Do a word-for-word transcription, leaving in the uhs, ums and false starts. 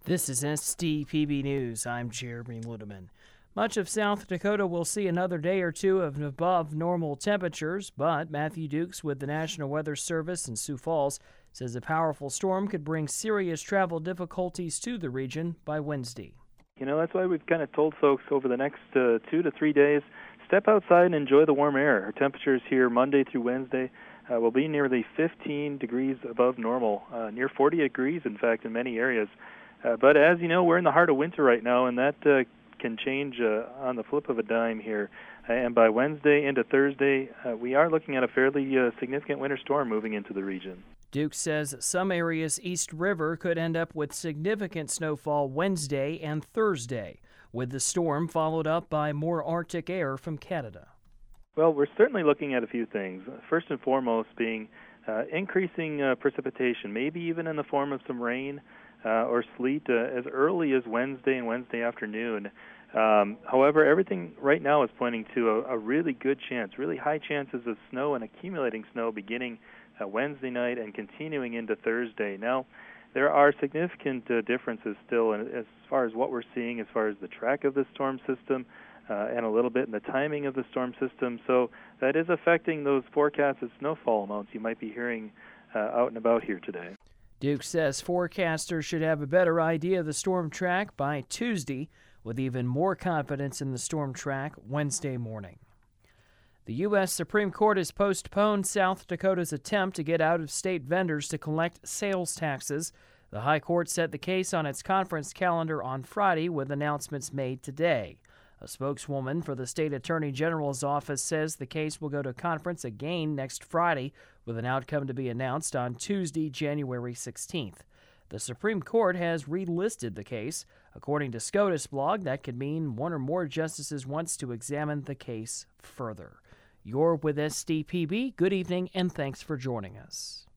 This is S D P B News. I'm Jeremy Ludeman. Much of South Dakota will see another day or two of above normal temperatures, but Matthew Dukes with the National Weather Service in Sioux Falls says a powerful storm could bring serious travel difficulties to the region by Wednesday. You know, that's why we've kind of told folks over the next uh, two to three days, step outside and enjoy the warm air. Our temperatures here Monday through Wednesday uh, will be nearly fifteen degrees above normal, uh, near forty degrees, in fact, in many areas. Uh, but as you know, we're in the heart of winter right now, and that uh, can change uh, on the flip of a dime here. Uh, and by Wednesday into Thursday, uh, we are looking at a fairly uh, significant winter storm moving into the region. Duke says some areas east river could end up with significant snowfall Wednesday and Thursday, with the storm followed up by more Arctic air from Canada. Well, we're certainly looking at a few things. First and foremost being uh, increasing uh, precipitation, maybe even in the form of some rain uh, or sleet uh, as early as Wednesday and Wednesday afternoon. Um, however, everything right now is pointing to a, a really good chance, really high chances of snow and accumulating snow beginning uh, Wednesday night and continuing into Thursday. Now, there are significant uh, differences still in, as far as what we're seeing as far as the track of the storm system uh, and a little bit in the timing of the storm system. So that is affecting those forecasted snowfall amounts you might be hearing uh, out and about here today. Duke says forecasters should have a better idea of the storm track by Tuesday, with even more confidence in the storm track Wednesday morning. The U S Supreme Court has postponed South Dakota's attempt to get out-of-state vendors to collect sales taxes. The High Court set the case on its conference calendar on Friday, with announcements made today. A spokeswoman for the state attorney general's office says the case will go to conference again next Friday, with an outcome to be announced on Tuesday, January sixteenth. The Supreme Court has relisted the case. According to SCOTUS blog, that could mean one or more justices wants to examine the case further. You're with S D P B. Good evening, and thanks for joining us.